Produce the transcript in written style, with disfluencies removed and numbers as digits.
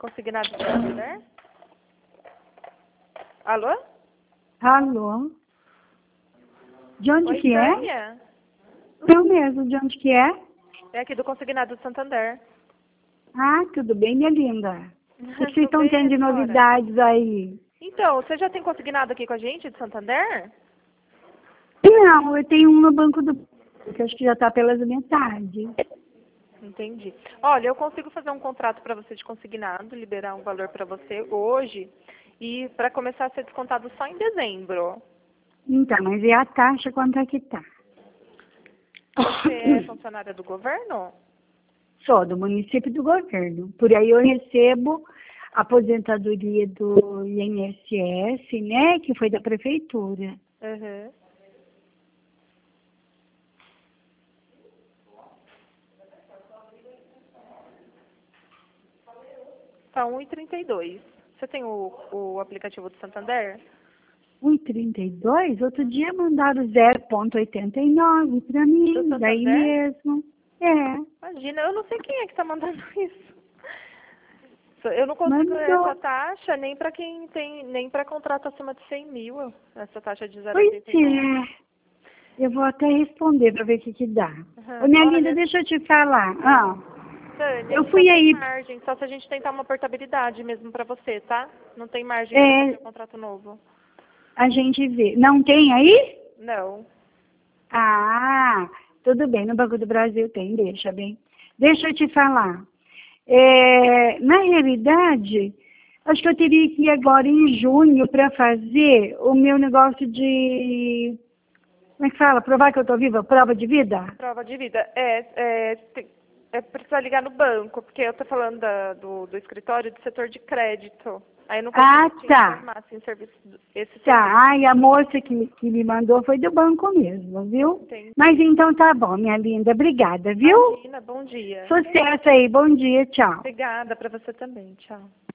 Consignado do Santander? Alô? Alô? De onde Oi, que é? Tânia? Eu mesmo, de onde que é? É aqui do Consignado do Santander. Ah, tudo bem, minha linda? O que vocês Tudo estão bem, tendo de senhora? novidades aí? Então, você já tem consignado aqui com a gente de Santander? Não, eu tenho um no Banco do... que acho que já está pelas metades. Entendi. Olha, eu consigo fazer um contrato para você de consignado, liberar um valor para você hoje e para começar a ser descontado só em dezembro. Então, mas e a taxa, quanto é que tá? Você é funcionária do governo? Sou do município do governo. Por aí eu recebo a aposentadoria do INSS, né, que foi da prefeitura. Uhum. Tá 1,32. Você tem o aplicativo do Santander? 1,32? Outro dia mandaram 0,89 para mim, Do daí Santander? mesmo. É, Imagina, eu não sei quem é que está mandando isso. Eu não consigo essa mandou. taxa nem para quem tem, nem para contrato acima de 100 mil, essa taxa de Pois 0,89. é. Eu vou até responder para ver o que dá. Ô, Uhum. minha linda, Olha, deixa eu te falar. Ah, Tânia, eu só fui tem aí. margem, só se a gente tentar uma portabilidade mesmo para você, tá? Não tem margem para fazer É, o contrato novo. a gente vê. Não tem aí? Não. Ah, tudo bem. No Banco do Brasil tem, deixa bem. Deixa eu te falar. É, na realidade, acho que eu teria que ir agora em junho para fazer o meu negócio de... Como é que fala? Provar que eu estou viva? Prova de vida? Prova de vida. Precisa ligar no banco, porque eu tô falando do escritório do setor de crédito. Aí eu não Ah, consigo te tá. informar assim, esse Tá. serviço. Ai, a moça que me mandou foi do banco mesmo, viu? Mas Entendi. então tá bom, minha linda. Obrigada, viu? Imagina, bom dia. Sucesso aí. Bom dia. Tchau. Obrigada para você também. Tchau.